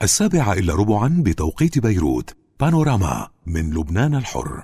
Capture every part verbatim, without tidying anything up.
السابعة إلا ربعا بتوقيت بيروت. بانوراما من لبنان الحر.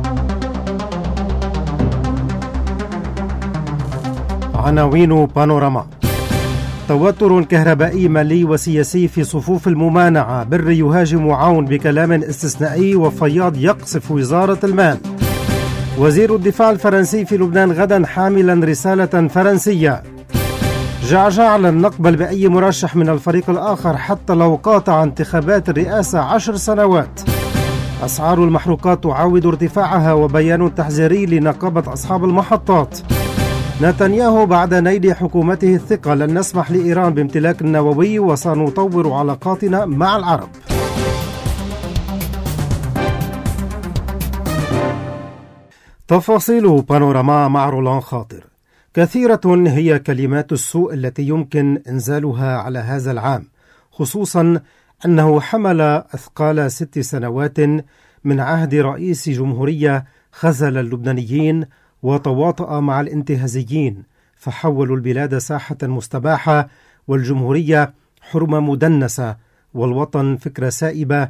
عناوين بانوراما. توتر كهربائي مالي وسياسي في صفوف الممانعة. بر يهاجم عون بكلام استثنائي وفياض يقصف وزارة المال. وزير الدفاع الفرنسي في لبنان غدا حاملا رسالة فرنسية. جعجع لن نقبل بأي مرشح من الفريق الآخر حتى لو قاطع انتخابات الرئاسة عشر سنوات. أسعار المحروقات تعاود ارتفاعها وبيان تحذيري لنقابة أصحاب المحطات. نتنياهو بعد نيل حكومته الثقة لن نسمح لإيران بامتلاك النووي وسنطور علاقاتنا مع العرب. تفاصيل بانوراما مع رولان خاطر. كثيرة هي كلمات السوء التي يمكن إنزالها على هذا العام، خصوصا أنه حمل أثقال ست سنوات من عهد رئيس جمهورية خذل اللبنانيين وتواطأ مع الانتهازيين، فحولوا البلاد ساحة مستباحة والجمهورية حرمة مدنسة والوطن فكرة سائبة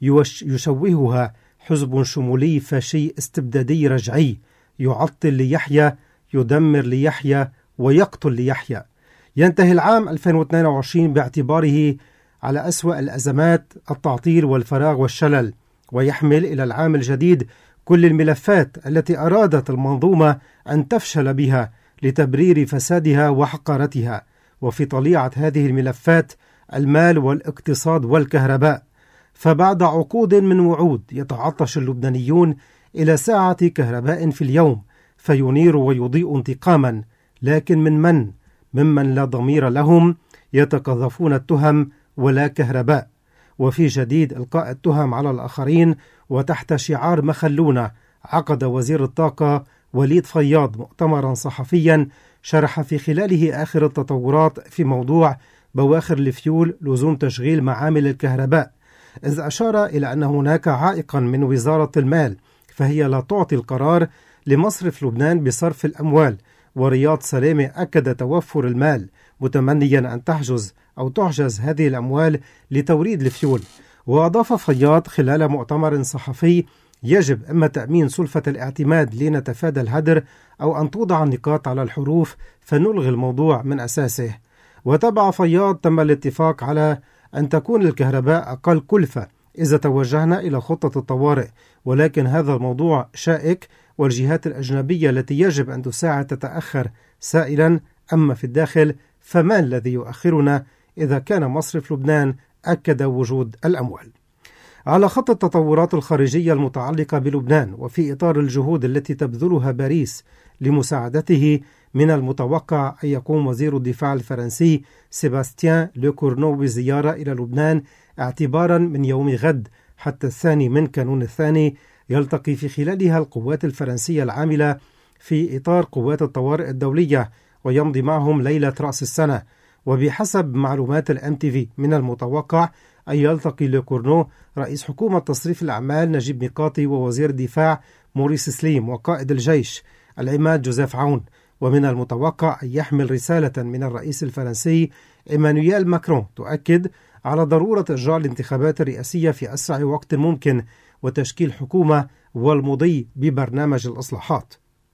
يشوهها حزب شمولي فاشي استبدادي رجعي يعطل ليحيى، يدمر ليحيى، ويقتل ليحيى. ينتهي العام ألفين واثنين وعشرين باعتباره على أسوأ الأزمات التعطيل والفراغ والشلل، ويحمل إلى العام الجديد كل الملفات التي أرادت المنظومة أن تفشل بها لتبرير فسادها وحقارتها. وفي طليعة هذه الملفات المال والاقتصاد والكهرباء. فبعد عقود من وعود يتعطش اللبنانيون إلى ساعة كهرباء في اليوم فينير ويضيء انتقاما، لكن من من؟ ممن لا ضمير لهم يتقذفون التهم ولا كهرباء. وفي جديد إلقاء التهم على الآخرين وتحت شعار مخلونة، عقد وزير الطاقة وليد فياض مؤتمرا صحفيا شرح في خلاله آخر التطورات في موضوع بواخر الفيول لزوم تشغيل معامل الكهرباء، إذ أشار إلى أن هناك عائقا من وزارة المال فهي لا تعطي القرار لمصرف لبنان بصرف الأموال. ورياض سلامة أكد توفر المال، متمنيا أن تحجز أو تعجز هذه الأموال لتوريد الفيول. وأضاف فياض خلال مؤتمر صحفي: يجب إما تأمين سلفة الاعتماد لنتفادى الهدر، أو أن توضع النقاط على الحروف فنلغي الموضوع من أساسه. وتبع فياض: تم الاتفاق على أن تكون الكهرباء أقل كلفة إذا توجهنا إلى خطة الطوارئ، ولكن هذا الموضوع شائك والجهات الأجنبية التي يجب أن تساعد تتأخر سائلا. أما في الداخل فما الذي يؤخرنا إذا كان مصرف لبنان أكد وجود الأموال. على خط التطورات الخارجية المتعلقة بلبنان وفي إطار الجهود التي تبذلها باريس لمساعدته، من المتوقع أن يقوم وزير الدفاع الفرنسي سيباستيان لوكورنو بزيارة إلى لبنان اعتبارا من يوم غد حتى الثاني من كانون الثاني، يلتقي في خلالها القوات الفرنسية العاملة في إطار قوات الطوارئ الدولية ويمضي معهم ليلة رأس السنة. وبحسب معلومات الام تي في من المتوقع أن يلتقي لوكورنو رئيس حكومة تصريف الأعمال نجيب ميقاتي ووزير الدفاع موريس سليم وقائد الجيش العماد جوزيف عون. ومن المتوقع أن يحمل رسالة من الرئيس الفرنسي إيمانويل ماكرون تؤكد على ضرورة إجراء الانتخابات الرئاسية في أسرع وقت ممكن وتشكيل حكومة والمضي ببرنامج الإصلاحات.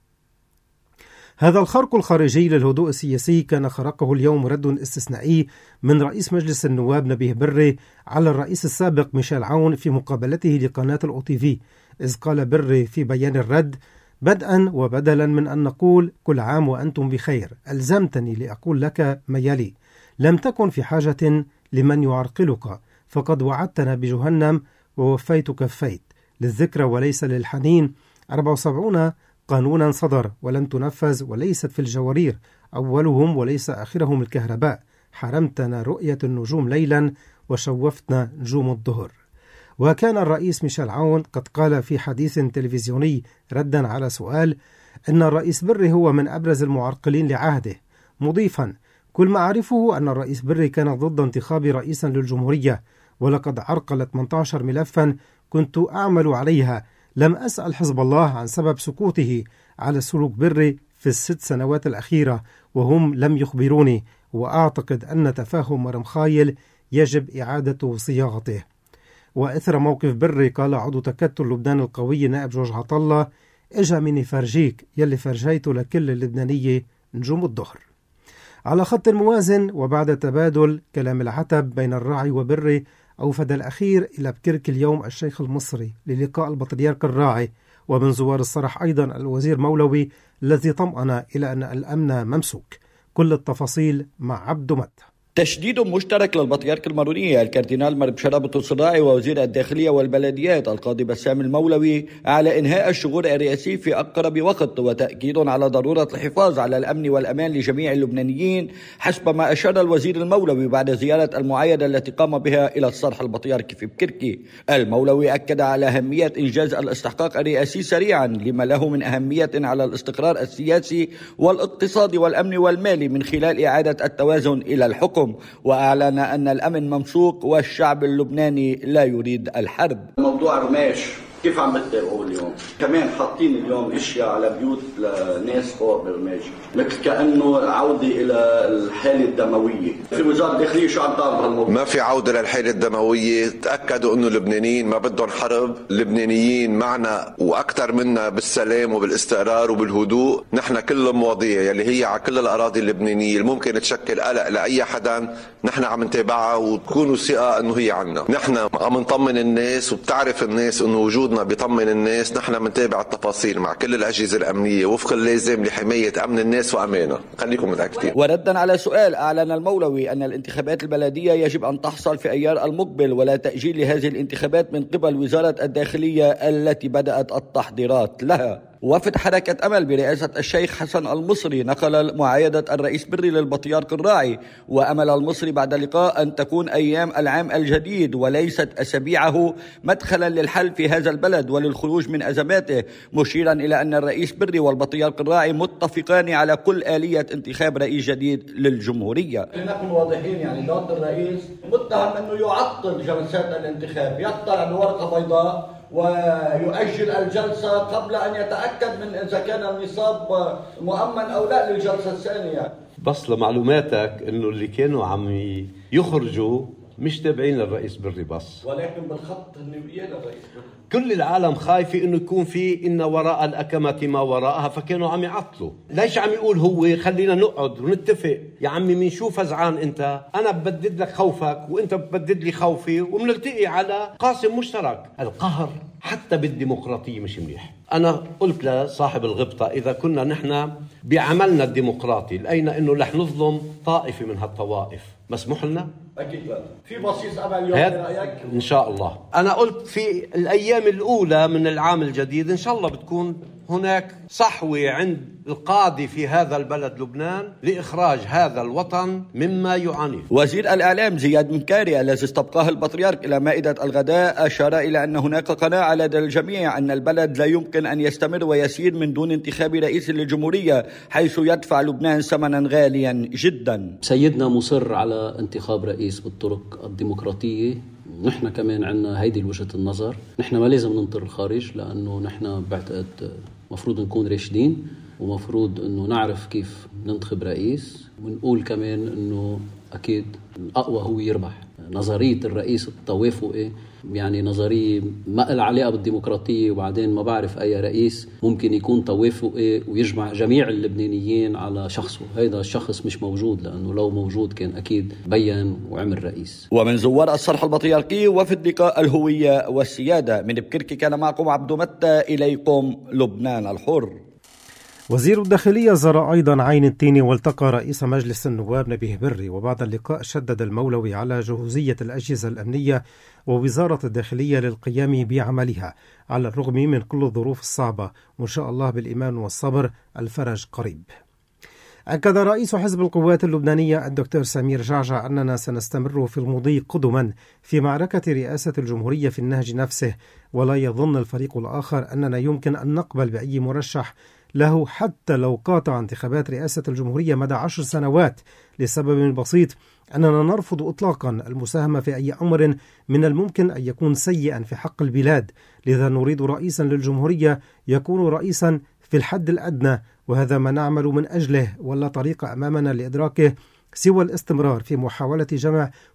هذا الخرق الخارجي للهدوء السياسي كان خرقه اليوم رد استثنائي من رئيس مجلس النواب نبيه بري على الرئيس السابق ميشيل عون في مقابلته لقناة الأو تي في، إذ قال بري في بيان الرد: بدءا وبدلا من أن نقول كل عام وأنتم بخير، ألزمتني لأقول لك ما يلي: لم تكن في حاجة لمن يعرقلك، فقد وعدتنا بجهنم ووفيت كفيت، للذكرى وليس للحنين. أربعة وسبعين قانونا صدر ولم تنفذ وليست في الجوارير، أولهم وليس آخرهم الكهرباء، حرمتنا رؤية النجوم ليلا وشوفتنا نجوم الظهر. وكان الرئيس ميشيل عون قد قال في حديث تلفزيوني ردا على سؤال أن الرئيس بري هو من أبرز المعرقلين لعهده، مضيفا: كل ما أعرفه أن الرئيس بري كان ضد انتخاب رئيسا للجمهورية، ولقد عرقل ثمانية عشر ملفا كنت أعمل عليها، لم أسأل حزب الله عن سبب سكوته على سلوك بري في الست سنوات الأخيرة وهم لم يخبروني، وأعتقد أن تفاهم مرمخايل يجب إعادة صياغته. وإثر موقف بري قال عضو تكتل لبنان القوي نائب جورج عطلة: إجا مني فرجيك يلي فرجيته لكل اللبنانية نجوم الظهر. على خط موازن وبعد تبادل كلام العتب بين الراعي وبري، أوفد الأخير إلى بكرك اليوم الشيخ المصري للقاء البطريرك الراعي، ومن زوار الصرح أيضا الوزير مولوي الذي طمأن إلى أن الأمن ممسوك. كل التفاصيل مع عبد مت. تشديد مشترك للبطريرك المارونية الكاردينال مربشرة بوتوصراعي ووزير الداخلية والبلديات القاضي بسام المولوي على إنهاء الشغل الرئاسي في أقرب وقت، وتأكيد على ضرورة الحفاظ على الأمن والأمان لجميع اللبنانيين حسب ما أشار الوزير المولوي بعد زيارة المعايدة التي قام بها إلى الصرح البطريركي في بكركي. المولوي أكد على أهمية إنجاز الاستحقاق الرئاسي سريعا لما له من أهمية على الاستقرار السياسي والاقتصادي والأمن والمالي من خلال إعادة التوازن إلى الحكم، وأعلن أن الأمن ممسوك والشعب اللبناني لا يريد الحرب. موضوع رماش كيف عم بتتابعوا اليوم؟ كمان حاطين اليوم اشياء على بيوت لناس فوق برماج، مثل كأنه عودة إلى الحالة الدموية. في وزارة الداخلية شو عم تعمل بهالموضوع؟ ما في عودة للحالة الدموية، تأكدوا إنه اللبنانيين ما بدهم حرب، اللبنانيين معنا وأكثر منا بالسلام وبالاستقرار وبالهدوء. نحن كل المواضيع يلي هي على كل الأراضي اللبنانية اللي ممكن تشكل قلق لأي حدا نحن عم نتابعها، وتكونوا ثقة إنه هي عنا. نحن عم نطمن الناس، وبتعرف الناس إنه وجود بيطمن الناس. نحن منتابع التفاصيل مع كل الأجهزة الأمنية وفق اللازم لحماية أمن الناس وأمانه. خليكم متأكدين. وردا على سؤال، أعلن المولوي أن الانتخابات البلدية يجب أن تحصل في أيار المقبل ولا تأجيل لهذه الانتخابات من قبل وزارة الداخلية التي بدأت التحضيرات لها. وفد حركة أمل برئاسة الشيخ حسن المصري نقل معايدة الرئيس بري للبطريرك الراعي، وأمل المصري بعد اللقاء أن تكون أيام العام الجديد وليست أسابيعه مدخلا للحل في هذا البلد وللخروج من أزماته، مشيرا إلى أن الرئيس بري والبطريرك الراعي متفقان على كل آلية انتخاب رئيس جديد للجمهورية. نكون واضحين، يعني دوت الرئيس متهم أنه يعطل جلسات الانتخاب، يطلع بورقة بيضاء ويؤجل الجلسة قبل أن يتأكد من إذا كان النصاب مؤمن أو لا للجلسة الثانية. بس لمعلوماتك إنه اللي كانوا عم يخرجوا مش تابعين للرئيس بري بس، ولكن بالخط النبية للرئيس بري. كل العالم خايفة إنه يكون في إن وراء الأكمة ما وراءها، فكانوا عم يعطلوا. ليش عم يقول هو خلينا نقعد ونتفق؟ يا عمي من شو فزعان أنت؟ أنا ببدد لك خوفك وأنت ببدد لي خوفي ومنلتقي على قاسم مشترك. القهر حتى بالديمقراطية مش منيح. أنا قلت لصاحب الغبطة إذا كنا نحن بعملنا الديمقراطي لقينا إنه رح نظلم طائفة من هالطوائف، مسموح لنا؟ أكيد لا. في بصيص أمل اليوم برأيك؟ إن شاء الله. أنا قلت في الأيام الأولى من العام الجديد إن شاء الله بتكون هناك صحوة عند القاضي في هذا البلد لبنان لإخراج هذا الوطن مما يعانيه. وزير الإعلام زياد منكاري الذي استبقاه البطريرك إلى مائدة الغداء أشار إلى أن هناك قناعة لدى الجميع أن البلد لا يمكن أن يستمر ويسير من دون انتخاب رئيس للجمهورية، حيث يدفع لبنان ثمنا غاليا جدا. سيدنا مصر على انتخاب رئيس بالطرق الديمقراطية، نحن كمان عنا هيدي وجهة النظر. نحن ما لازم ننطر الخارج، لأنه نحن بعتقد مفروض نكون راشدين، ومفروض أنه نعرف كيف ننتخب رئيس، ونقول كمان أنه أكيد الأقوى هو يربح. نظرية الرئيس التوافقي يعني نظرية ما لها علاقة بالديمقراطية، وبعدين ما بعرف أي رئيس ممكن يكون توافقي ويجمع جميع اللبنانيين على شخصه. هذا الشخص مش موجود، لأنه لو موجود كان أكيد بيّن وعمل رئيس. ومن زوار الصرح البطريركي وفد لقاء الهوية والسيادة من بكركي كان معكم عبد متى، إليكم لبنان الحر. وزير الداخلية زار أيضا عين التين والتقى رئيس مجلس النواب نبيه بري، وبعد اللقاء شدد المولوي على جهوزية الأجهزة الأمنية ووزارة الداخلية للقيام بعملها على الرغم من كل الظروف الصعبة، وإن شاء الله بالإيمان والصبر الفرج قريب. أكد رئيس حزب القوات اللبنانية الدكتور سمير جعجع أننا سنستمر في المضي قدما في معركة رئاسة الجمهورية في النهج نفسه، ولا يظن الفريق الآخر أننا يمكن أن نقبل بأي مرشح له حتى لو قاطع انتخابات رئاسة الجمهورية مدى عشر سنوات، لسبب بسيط أننا نرفض إطلاقا المساهمة في أي أمر من الممكن أن يكون سيئا في حق البلاد، لذا نريد رئيسا للجمهورية يكون رئيسا في الحد الأدنى، وهذا ما نعمل من أجله، ولا طريق أمامنا لإدراكه سوى الاستمرار في محاولة جمع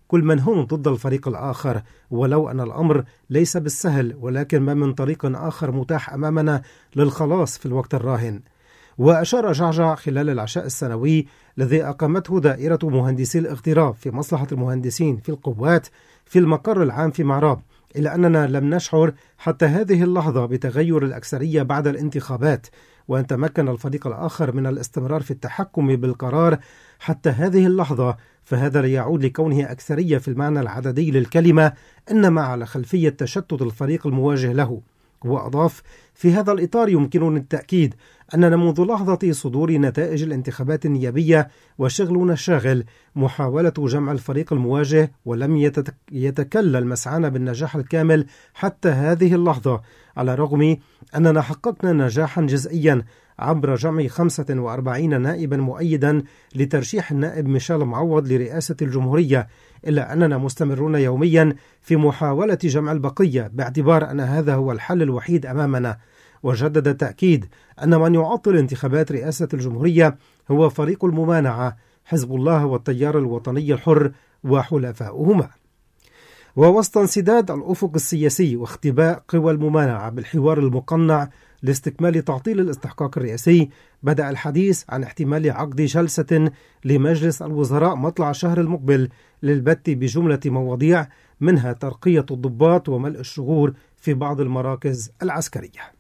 كل من هم ضد الفريق الآخر، ولو أن الأمر ليس بالسهل، ولكن ما من طريق آخر متاح أمامنا للخلاص في الوقت الراهن. وأشار جعجع خلال العشاء السنوي الذي أقامته دائرة مهندسي الاغتراب في مصلحة المهندسين في القوات في المقر العام في معراب إلى أننا لم نشعر حتى هذه اللحظة بتغير الأكثرية بعد الانتخابات، وأن تمكن الفريق الآخر من الاستمرار في التحكم بالقرار حتى هذه اللحظة، فهذا لا يعود لكونه أكثرية في المعنى العددي للكلمة، إنما على خلفية تشتت الفريق المواجه له. وأضاف: في هذا الإطار يمكنني التأكيد أننا منذ لحظة صدور نتائج الانتخابات النيابية وشغلنا الشاغل محاولة جمع الفريق المواجه، ولم يتكلل مسعانا بالنجاح الكامل حتى هذه اللحظة، على الرغم أننا حققنا نجاحا جزئيا عبر جمع خمسة وأربعين نائبا مؤيدا لترشيح النائب ميشيل معوض لرئاسة الجمهورية، إلا أننا مستمرون يوميا في محاولة جمع البقية باعتبار أن هذا هو الحل الوحيد أمامنا. وجدد تأكيد أن من يعطل انتخابات رئاسة الجمهورية هو فريق الممانعة، حزب الله والتيار الوطني الحر وحلفاؤهما. ووسط انسداد الأفق السياسي واختباء قوى الممانعة بالحوار المقنع لاستكمال تعطيل الاستحقاق الرئاسي، بدأ الحديث عن احتمال عقد جلسة لمجلس الوزراء مطلع الشهر المقبل للبت بجملة مواضيع، منها ترقية الضباط وملء الشغور في بعض المراكز العسكرية.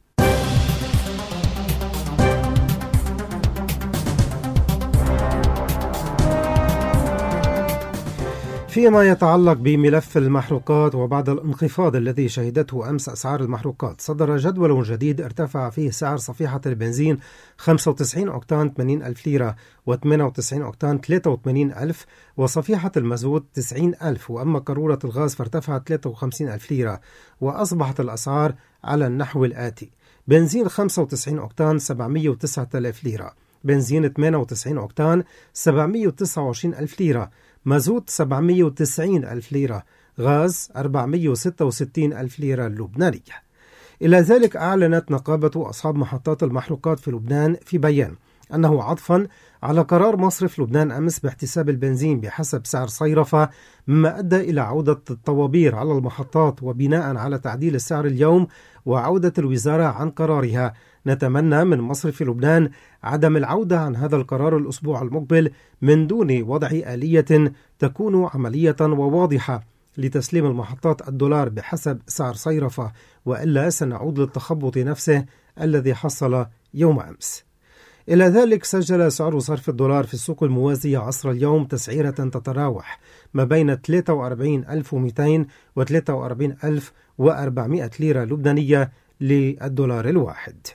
فيما يتعلق بملف المحروقات، وبعد الانخفاض الذي شهدته أمس أسعار المحروقات، صدر جدول جديد ارتفع فيه سعر صفيحة البنزين خمسة وتسعين أوكتان ثمانين ألف ليرة وثمانية وتسعين أوكتان ثلاثة وثمانين ألف، وصفيحة المازوت تسعين ألف، وأما قارورة الغاز فارتفعت ثلاثة وخمسين ألف ليرة. وأصبحت الأسعار على النحو الآتي: بنزين خمسة وتسعين أوكتان سبعمائة وتسعة آلاف ليرة، بنزين ثمانية وتسعين أوكتان سبعمائة وتسعة وعشرين ألف ليرة، مازوت سبعمائة وتسعين ألف ليرة، غاز أربعمائة وستة وستين ألف ليرة لبنانية. إلى ذلك أعلنت نقابة أصحاب محطات المحروقات في لبنان في بيان أنه عطفا على قرار مصرف لبنان أمس باحتساب البنزين بحسب سعر صيرفة، مما أدى إلى عودة الطوابير على المحطات، وبناء على تعديل السعر اليوم وعودة الوزارة عن قرارها، نتمنى من مصرف لبنان عدم العودة عن هذا القرار الأسبوع المقبل من دون وضع آلية تكون عملية وواضحة لتسليم المحطات الدولار بحسب سعر صيرفة، وإلا سنعود للتخبط نفسه الذي حصل يوم أمس. إلى ذلك سجل سعر صرف الدولار في السوق الموازية عصر اليوم تسعيرة تتراوح ما بين ثلاثة وأربعين ألف ومئتين و ثلاثة وأربعين ألف وأربعمائة ليرة لبنانية للدولار الواحد.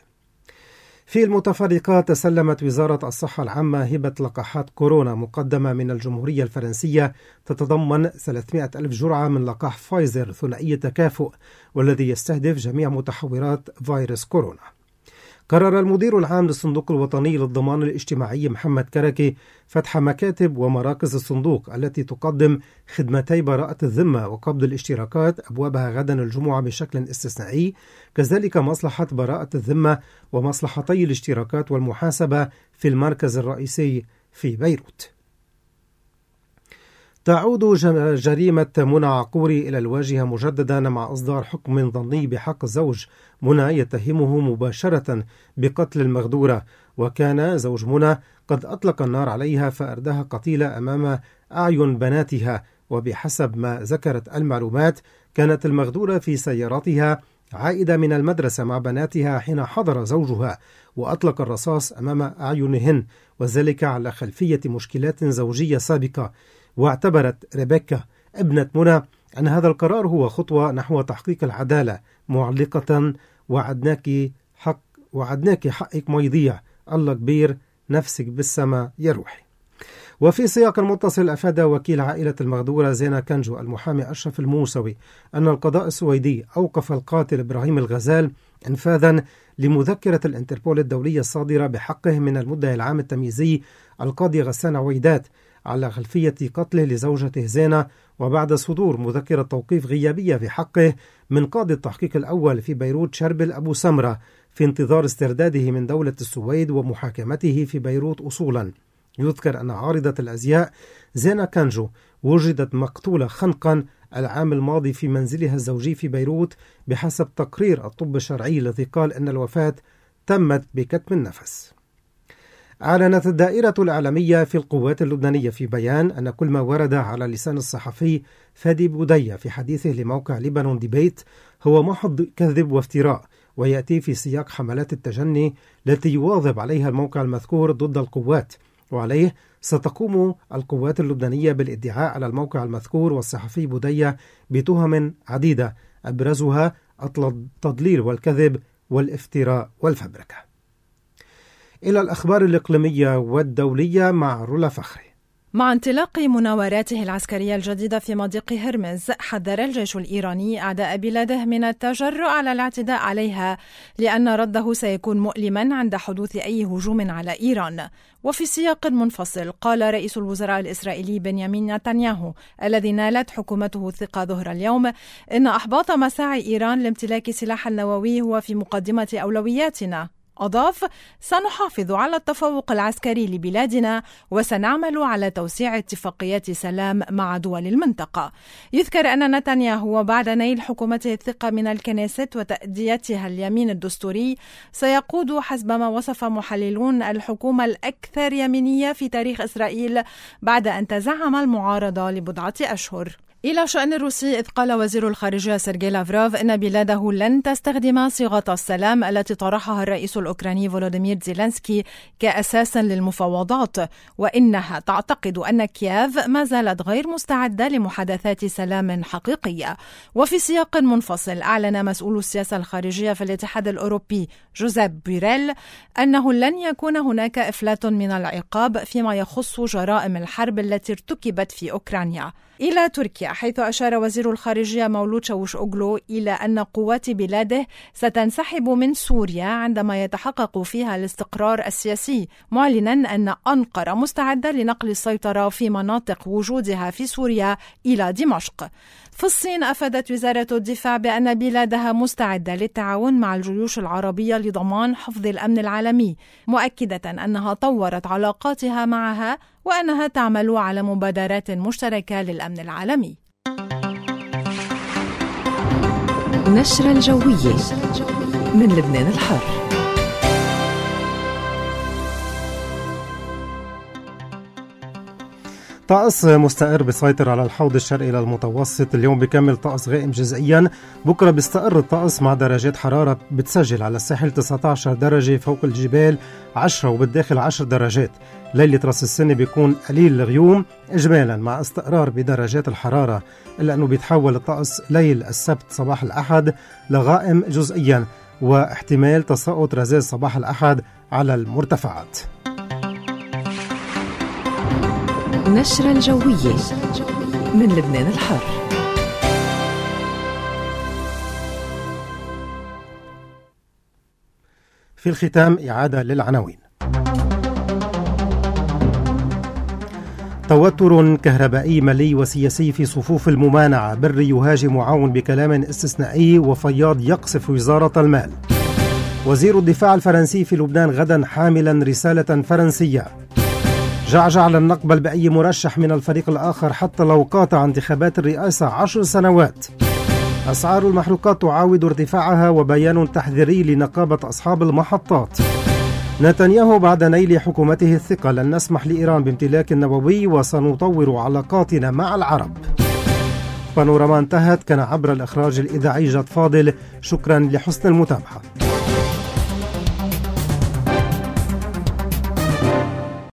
في المتفرقات، تسلمت وزارة الصحة العامة هبة لقاحات كورونا مقدمة من الجمهورية الفرنسية تتضمن ثلاثمائة ألف جرعة من لقاح فايزر ثنائي التكافؤ، والذي يستهدف جميع متحورات فيروس كورونا. قرر المدير العام للصندوق الوطني للضمان الاجتماعي محمد كركي فتح مكاتب ومراكز الصندوق التي تقدم خدمتي براءة الذمة وقبض الاشتراكات أبوابها غدا الجمعة بشكل استثنائي، كذلك مصلحة براءة الذمة ومصلحتي الاشتراكات والمحاسبة في المركز الرئيسي في بيروت. تعود جريمة منى عقوري إلى الواجهة مجددا مع إصدار حكم ضمني بحق زوج منى يتهمه مباشرة بقتل المغدورة، وكان زوج منى قد أطلق النار عليها فأرداها قتيلة أمام أعين بناتها. وبحسب ما ذكرت المعلومات، كانت المغدورة في سيارتها عائدة من المدرسة مع بناتها حين حضر زوجها وأطلق الرصاص أمام أعينهن، وذلك على خلفية مشكلات زوجية سابقة. واعتبرت ريبيكا ابنة منى أن هذا القرار هو خطوة نحو تحقيق العدالة، معلقة: وعدناك حق وعدناك حقك ما يضيع، الله كبير، نفسك بالسما يا روحي. وفي سياق متصل، أفاد وكيل عائلة المغدورة زينة كنجو المحامي أشرف الموسوي أن القضاء السويدي أوقف القاتل إبراهيم الغزال إنفاذا لمذكرة الانتربول الدولية الصادرة بحقه من المدعي العام التمييزي القاضي غسان عويدات على خلفية قتله لزوجته زينة، وبعد صدور مذكرة توقيف غيابية في حقه من قاضي التحقيق الأول في بيروت شربل أبو سمرة، في انتظار استرداده من دولة السويد ومحاكمته في بيروت أصولا. يذكر أن عارضة الأزياء زينة كنجو وجدت مقتولة خنقا العام الماضي في منزلها الزوجي في بيروت بحسب تقرير الطب الشرعي الذي قال أن الوفاة تمت بكتم النفس. أعلنت الدائرة الإعلامية في القوات اللبنانية في بيان أن كل ما ورد على لسان الصحفي فادي بودية في حديثه لموقع ليبانون ديبيت هو محض كذب وافتراء، ويأتي في سياق حملات التجني التي يواظب عليها الموقع المذكور ضد القوات، وعليه ستقوم القوات اللبنانية بالادعاء على الموقع المذكور والصحفي بودية بتهم عديدة أبرزها التضليل والكذب والافتراء والفبركة. إلى الأخبار الإقليمية والدولية مع رولا فخري. مع انطلاق مناوراته العسكرية الجديدة في مضيق هرمز، حذر الجيش الإيراني أعداء بلاده من التجرؤ على الاعتداء عليها، لأن رده سيكون مؤلما عند حدوث أي هجوم على إيران. وفي سياق منفصل، قال رئيس الوزراء الإسرائيلي بنيامين نتنياهو الذي نالت حكومته الثقة ظهر اليوم إن إحباط مساعي إيران لامتلاك سلاح النووي هو في مقدمة أولوياتنا. أضاف: سنحافظ على التفوق العسكري لبلادنا وسنعمل على توسيع اتفاقيات سلام مع دول المنطقة. يذكر أن نتنياهو بعد نيل حكومته الثقة من الكنيست وتأديتها اليمين الدستوري سيقود حسب ما وصف محللون الحكومة الأكثر يمينية في تاريخ إسرائيل بعد أن تزعم المعارضة لبضعة أشهر. إلى شأن الروسي، إذ قال وزير الخارجية سيرجي لافروف إن بلاده لن تستخدم صيغة السلام التي طرحها الرئيس الأوكراني فولوديمير زيلينسكي كأساس للمفاوضات، وإنها تعتقد أن كييف ما زالت غير مستعدة لمحادثات سلام حقيقية. وفي سياق منفصل، أعلن مسؤول السياسة الخارجية في الاتحاد الأوروبي جوزيب بوريل أنه لن يكون هناك إفلات من العقاب فيما يخص جرائم الحرب التي ارتكبت في أوكرانيا. إلى تركيا، حيث أشار وزير الخارجية مولود شاوشوغلو إلى أن قوات بلاده ستنسحب من سوريا عندما يتحقق فيها الاستقرار السياسي، معلنا أن أنقرة مستعدة لنقل السيطرة في مناطق وجودها في سوريا إلى دمشق. في الصين، أفادت وزارة الدفاع بأن بلادها مستعدة للتعاون مع الجيوش العربية لضمان حفظ الأمن العالمي، مؤكدة أنها طورت علاقاتها معها وأنها تعمل على مبادرات مشتركة للأمن العالمي. نشرة الجوية من لبنان الحر. طقس مستقر بيسيطر على الحوض الشرقي للمتوسط. اليوم بيكمل طقس غائم جزئيا. بكرة بيستقر الطقس مع درجات حرارة بتسجل على الساحل تسعة عشر درجة، فوق الجبال عشرة وبالداخل عشر درجات. ليلة راس السنة بيكون قليل الغيوم إجمالا مع استقرار بدرجات الحرارة، إلا أنه بيتحول الطقس ليل السبت صباح الأحد لغائم جزئيا واحتمال تساقط رذاذ صباح الأحد على المرتفعات. نشرة الجوية من لبنان الحر. في الختام إعادة للعناوين. توتر كهربائي مالي وسياسي في صفوف الممانعة. بري يهاجم عون بكلام استثنائي، وفياض يقصف وزارة المال. وزير الدفاع الفرنسي في لبنان غدا حاملا رسالة فرنسية. جعجع لن نقبل بأي مرشح من الفريق الآخر حتى لو قاطع انتخابات الرئاسة عشر سنوات. أسعار المحروقات تعاود ارتفاعها، وبيان تحذيري لنقابة أصحاب المحطات. نتنياهو بعد نيل حكومته الثقة: لن نسمح لإيران بامتلاك النووي وسنطور علاقاتنا مع العرب. بانوراما انتهت. كان عبر الإخراج الإذاعي جاد فاضل. شكرا لحسن المتابعة.